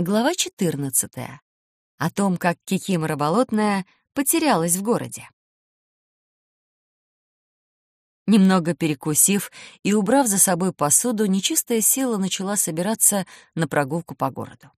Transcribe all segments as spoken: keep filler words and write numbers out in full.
Глава четырнадцатая. О том, как Кикимора Болотная потерялась в городе. Немного перекусив и убрав за собой посуду, нечистая сила начала собираться на прогулку по городу.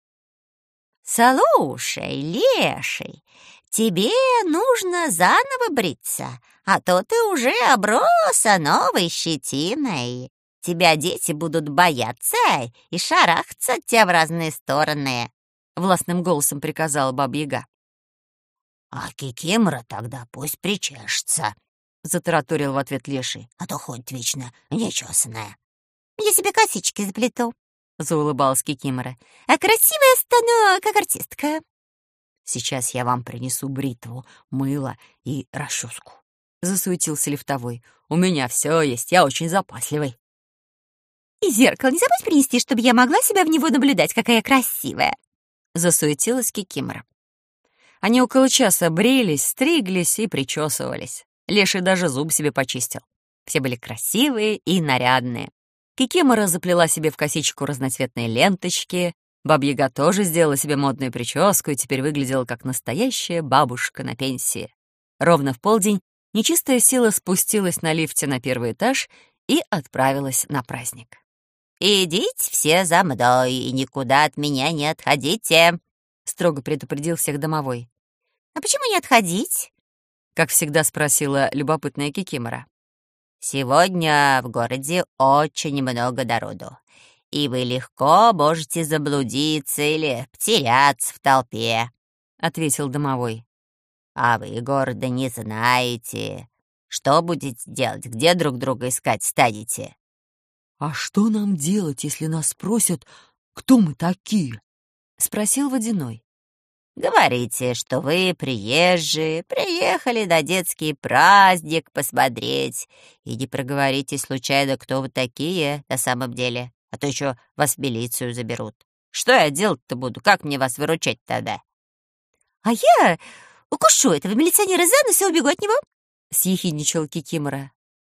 «Слушай, леший, тебе нужно заново бриться, а то ты уже оброс новой щетиной. Тебя дети будут бояться и шарахаться от тебя в разные стороны», — властным голосом приказала Баба-Яга. «А Кикимора тогда пусть причешется», — затараторил в ответ леший, «а то ходит вечно нечесанная». «Я себе косички заплету», — заулыбалась Кикимора. «А красивая стану, как артистка». «Сейчас я вам принесу бритву, мыло и расческу», — засуетился лифтовой. «У меня все есть, я очень запасливый». «И зеркало не забудь принести, чтобы я могла себя в него наблюдать, какая красивая», — засуетилась Кикимора. Они около часа брились, стриглись и причесывались. Леший даже зуб себе почистил. Все были красивые и нарядные. Кикимора заплела себе в косичку разноцветные ленточки, Баба-Яга тоже сделала себе модную прическу и теперь выглядела как настоящая бабушка на пенсии. Ровно в полдень нечистая сила спустилась на лифте на первый этаж и отправилась на праздник. «Идите все за мной и никуда от меня не отходите», — строго предупредил всех домовой. «А почему не отходить?» — как всегда спросила любопытная Кикимора. «Сегодня в городе очень много народу, и вы легко можете заблудиться или потеряться в толпе», — ответил домовой. «А вы города не знаете. Что будете делать? Где друг друга искать станете?» «А что нам делать, если нас спросят, кто мы такие?» — спросил Водяной. «Говорите, что вы приезжие, приехали на детский праздник посмотреть, и не проговорите случайно, кто вы такие на самом деле, а то еще вас в милицию заберут. Что я делать-то буду? Как мне вас выручать тогда?» «А я укушу этого милиционера за нос и убегу от него», — съехидничала Кикимора.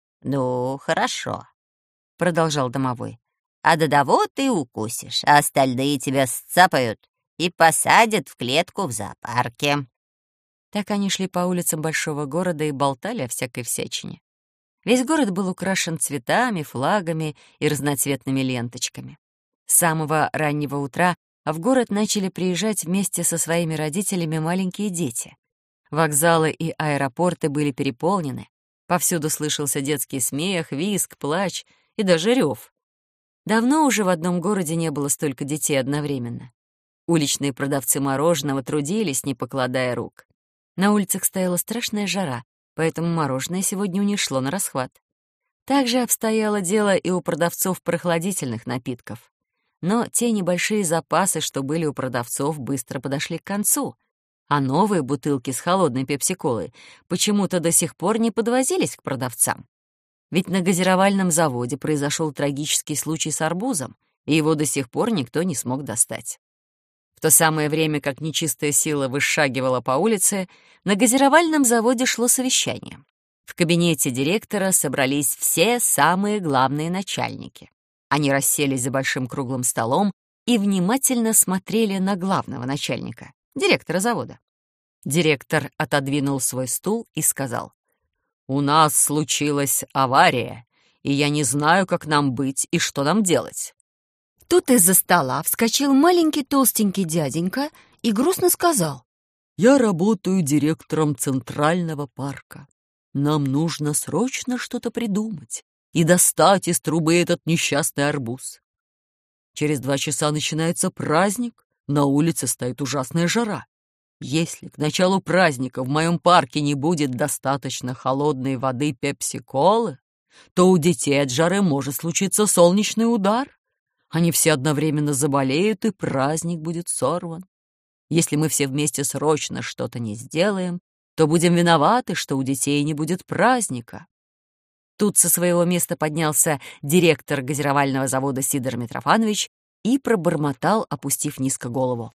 «Ну, хорошо», — продолжал домовой. «А до того ты укусишь, а остальные тебя сцапают и посадят в клетку в зоопарке». Так они шли по улицам большого города и болтали о всякой всячине. Весь город был украшен цветами, флагами и разноцветными ленточками. С самого раннего утра в город начали приезжать вместе со своими родителями маленькие дети. Вокзалы и аэропорты были переполнены. Повсюду слышался детский смех, визг, плач и даже рев. Давно уже в одном городе не было столько детей одновременно. Уличные продавцы мороженого трудились, не покладая рук. На улицах стояла страшная жара, поэтому мороженое сегодня у них шло на расхват. Так же обстояло дело и у продавцов прохладительных напитков. Но те небольшие запасы, что были у продавцов, быстро подошли к концу, а новые бутылки с холодной пепси-колой почему-то до сих пор не подвозились к продавцам. Ведь на газировальном заводе произошел трагический случай с арбузом, и его до сих пор никто не смог достать. В то самое время, как нечистая сила вышагивала по улице, на газировальном заводе шло совещание. В кабинете директора собрались все самые главные начальники. Они расселись за большим круглым столом и внимательно смотрели на главного начальника, директора завода. Директор отодвинул свой стул и сказал: «У нас случилась авария, и я не знаю, как нам быть и что нам делать». Тут из-за стола вскочил маленький толстенький дяденька и грустно сказал: «Я работаю директором Центрального парка. Нам нужно срочно что-то придумать и достать из трубы этот несчастный арбуз. Через два часа начинается праздник, на улице стоит ужасная жара. Если к началу праздника в моем парке не будет достаточно холодной воды пепси-колы, то у детей от жары может случиться солнечный удар. Они все одновременно заболеют, и праздник будет сорван. Если мы все вместе срочно что-то не сделаем, то будем виноваты, что у детей не будет праздника». Тут со своего места поднялся директор газировального завода Сидор Митрофанович и пробормотал, опустив низко голову: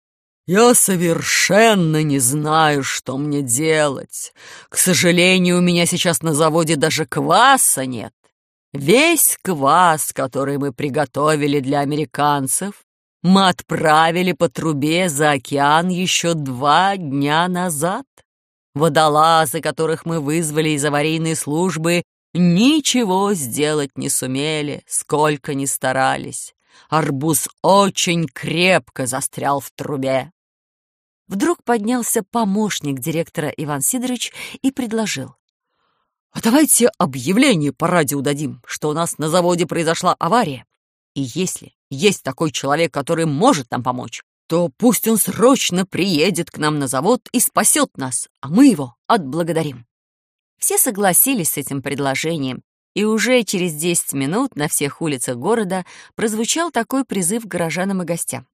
«Я совершенно не знаю, что мне делать. К сожалению, у меня сейчас на заводе даже кваса нет. Весь квас, который мы приготовили для американцев, мы отправили по трубе за океан еще два дня назад. Водолазы, которых мы вызвали из аварийной службы, ничего сделать не сумели, сколько ни старались. Арбуз очень крепко застрял в трубе. Вдруг поднялся помощник директора Иван Сидорович и предложил: «А давайте объявление по радио дадим, что у нас на заводе произошла авария. И если есть такой человек, который может нам помочь, то пусть он срочно приедет к нам на завод и спасет нас, а мы его отблагодарим». Все согласились с этим предложением, и уже через десять минут на всех улицах города прозвучал такой призыв к горожанам и гостям: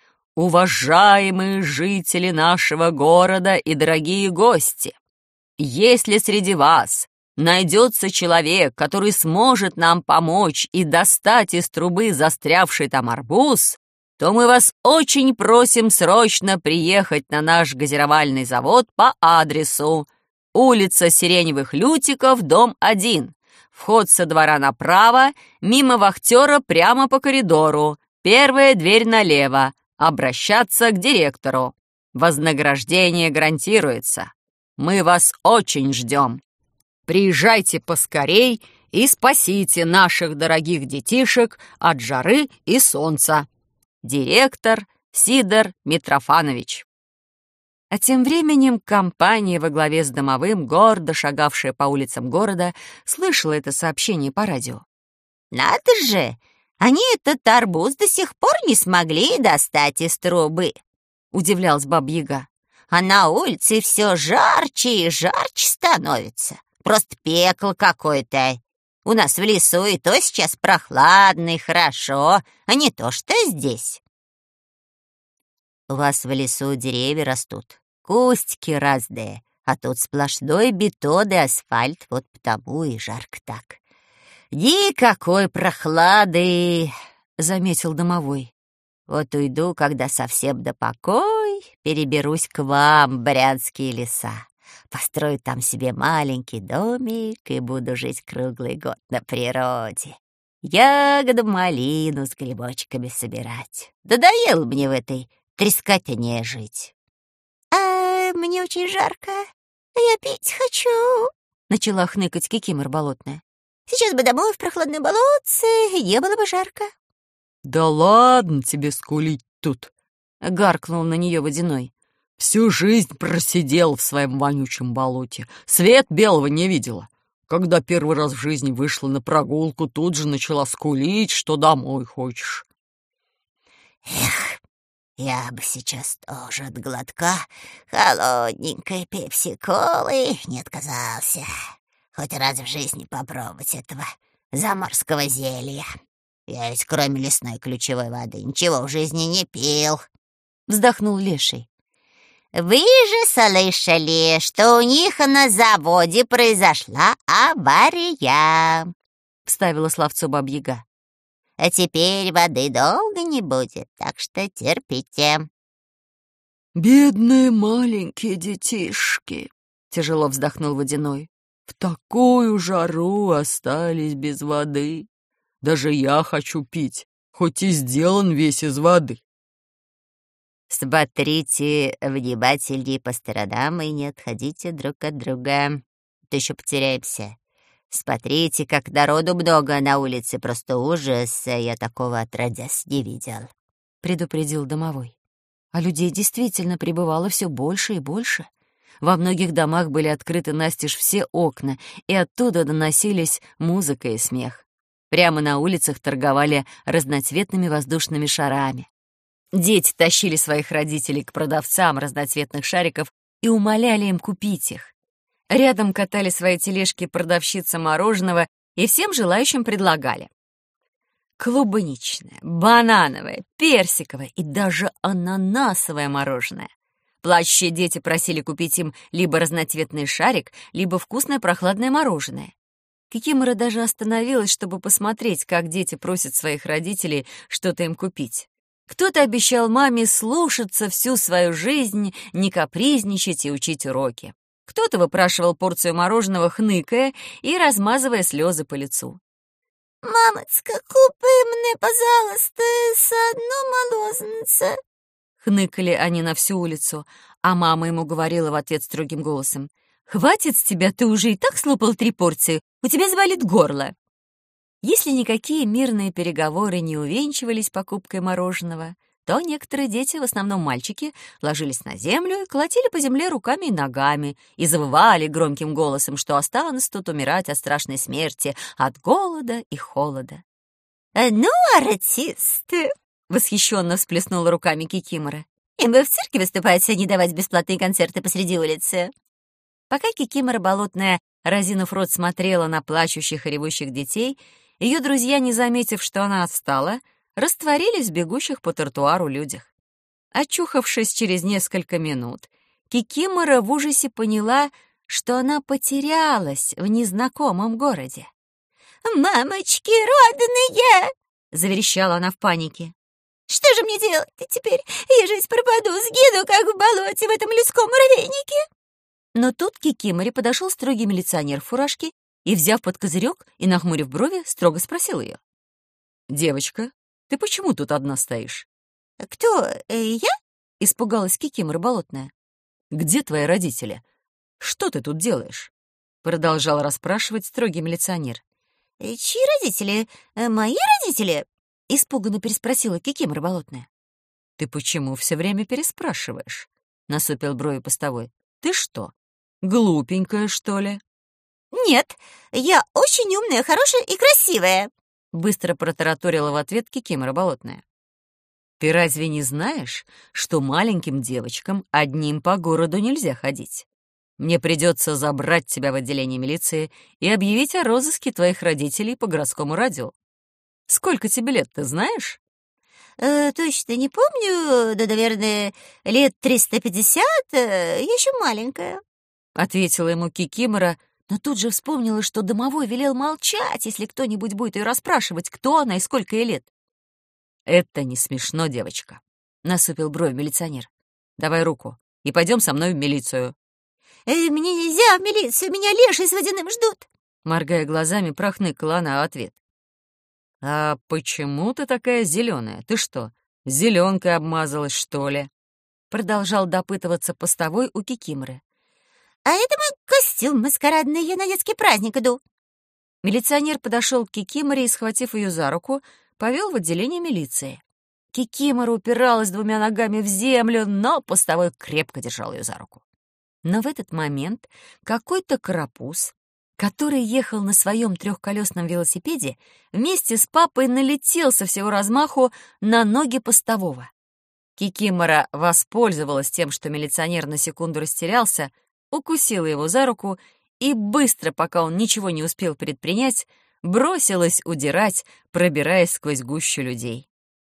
«Уважаемые жители нашего города и дорогие гости! Если среди вас найдется человек, который сможет нам помочь и достать из трубы застрявший там арбуз, то мы вас очень просим срочно приехать на наш газировальный завод по адресу: улица Сиреневых Лютиков, дом один, вход со двора направо, мимо вахтера прямо по коридору, первая дверь налево, обращаться к директору. Вознаграждение гарантируется. Мы вас очень ждем. Приезжайте поскорей и спасите наших дорогих детишек от жары и солнца. Директор Сидор Митрофанович». А тем временем компания во главе с домовым, гордо шагавшая по улицам города, слышала это сообщение по радио. «Надо же! Они этот арбуз до сих пор не смогли достать из трубы!» — удивлялась Баба-Яга. «А на улице все жарче и жарче становится. Просто пекло какое-то. У нас в лесу и то сейчас прохладно и хорошо, а не то, что здесь». «У вас в лесу деревья растут, кустики разные, а тут сплошной бетон и асфальт, вот потому и жарко так. Никакой прохлады», — заметил домовой. «Вот уйду, когда совсем до покой, переберусь к вам в брянские леса. Построю там себе маленький домик и буду жить круглый год на природе. Ягоду малину с грибочками собирать. Надоело мне в этой трескотне жить». «А мне очень жарко, я пить хочу», — начала хныкать Кикимора болотная. «Сейчас бы домой в прохладное болотце, и не было бы жарко». «Да ладно тебе скулить тут!» — гаркнул на нее Водяной. «Всю жизнь просидел в своем вонючем болоте, свет белого не видела. Когда первый раз в жизни вышла на прогулку, тут же начала скулить, что домой хочешь». «Эх, я бы сейчас тоже от глотка холодненькой пепси-колы не отказался. Хоть раз в жизни попробовать этого заморского зелья. Я ведь кроме лесной ключевой воды ничего в жизни не пил», — вздохнул Леший. «Вы же слышали, что у них на заводе произошла авария», — вставила словцо Баба-Яга. «А теперь воды долго не будет, так что терпите». «Бедные маленькие детишки», — тяжело вздохнул Водяной. «В такую жару остались без воды. Даже я хочу пить, хоть и сделан весь из воды». «Смотрите внимательнее по сторонам и не отходите друг от друга, а то еще потеряемся. Смотрите, как народу много на улице, просто ужас, я такого отродясь не видел», — предупредил домовой. А людей действительно прибывало все больше и больше. Во многих домах были открыты настежь все окна, и оттуда доносились музыка и смех. Прямо на улицах торговали разноцветными воздушными шарами. Дети тащили своих родителей к продавцам разноцветных шариков и умоляли им купить их. Рядом катали свои тележки продавщица мороженого и всем желающим предлагали клубничное, банановое, персиковое и даже ананасовое мороженое. Плачущие дети просили купить им либо разноцветный шарик, либо вкусное прохладное мороженое. Кикимора даже остановилась, чтобы посмотреть, как дети просят своих родителей что-то им купить. Кто-то обещал маме слушаться всю свою жизнь, не капризничать и учить уроки. Кто-то выпрашивал порцию мороженого, хныкая и размазывая слезы по лицу. Мамочка, купи мне, пожалуйста, с одно молознице. Хныкали они на всю улицу, а мама ему говорила в ответ строгим голосом: «Хватит с тебя, ты уже и так слопал три порции, у тебя заболит горло». Если никакие мирные переговоры не увенчивались покупкой мороженого, то некоторые дети, в основном мальчики, ложились на землю и колотили по земле руками и ногами и завывали громким голосом, что останутся тут умирать от страшной смерти, от голода и холода. «Ну, артисты!» — восхищенно всплеснула руками Кикимора. «Им бы в цирке выступать, а не давать бесплатные концерты посреди улицы». Пока Кикимора болотная, разинув рот, смотрела на плачущих и ревущих детей, ее друзья, не заметив, что она отстала, растворились в бегущих по тротуару людях. Очухавшись через несколько минут, Кикимора в ужасе поняла, что она потерялась в незнакомом городе. «Мамочки родные!» — заверещала она в панике. «Что же мне делать-то теперь? Я же ведь пропаду, сгину, как в болоте в этом людском муравейнике!» Но тут к Кикиморе подошел строгий милиционер в фуражке и, взяв под козырек и нахмурив брови, строго спросил ее: «Девочка, ты почему тут одна стоишь?» «Кто? Э, я?» — испугалась Кикимора болотная. «Где твои родители? Что ты тут делаешь?» — продолжал расспрашивать строгий милиционер. «Чьи родители? Мои родители?» — испуганно переспросила Кикимора болотная. «Ты почему все время переспрашиваешь?» — насупил брови постовой. «Ты что, глупенькая, что ли?» «Нет, я очень умная, хорошая и красивая», — быстро протараторила в ответ Кикимора болотная. «Ты разве не знаешь, что маленьким девочкам одним по городу нельзя ходить? Мне придется забрать тебя в отделение милиции и объявить о розыске твоих родителей по городскому радио. Сколько тебе лет, ты знаешь?» э, «Точно не помню, да, наверное, лет триста пятьдесят, э, я еще маленькая», — ответила ему Кикимора, но тут же вспомнила, что домовой велел молчать, если кто-нибудь будет ее расспрашивать, кто она и сколько ей лет. «Это не смешно, девочка», — насупил бровь милиционер. «Давай руку и пойдем со мной в милицию». э, «Мне нельзя в милицию, меня леший с водяным ждут», — моргая глазами, прохныкала она в ответ. «А почему ты такая зеленая? Ты что, зеленкой обмазалась, что ли?» — продолжал допытываться постовой у Кикиморы. «А это мой костюм маскарадный, я на детский праздник иду». Милиционер подошел к Кикиморе и, схватив ее за руку, повел в отделение милиции. Кикимора упиралась двумя ногами в землю, но постовой крепко держал ее за руку. Но в этот момент какой-то карапуз, который ехал на своем трехколесном велосипеде, вместе с папой налетел со всего размаху на ноги постового. Кикимора воспользовалась тем, что милиционер на секунду растерялся, укусила его за руку и быстро, пока он ничего не успел предпринять, бросилась удирать, пробираясь сквозь гущу людей.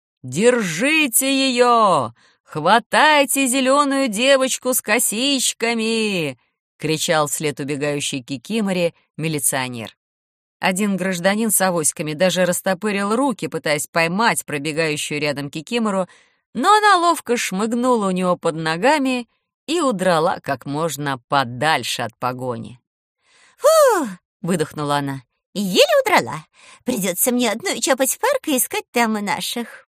«Держите ее! Хватайте зеленую девочку с косичками!» — кричал вслед убегающей Кикиморе милиционер. Один гражданин с авоськами даже растопырил руки, пытаясь поймать пробегающую рядом Кикимору, но она ловко шмыгнула у него под ногами и удрала как можно подальше от погони. «Фу!» — выдохнула она. «Еле удрала. Придется мне одной чапать в парк и искать там наших».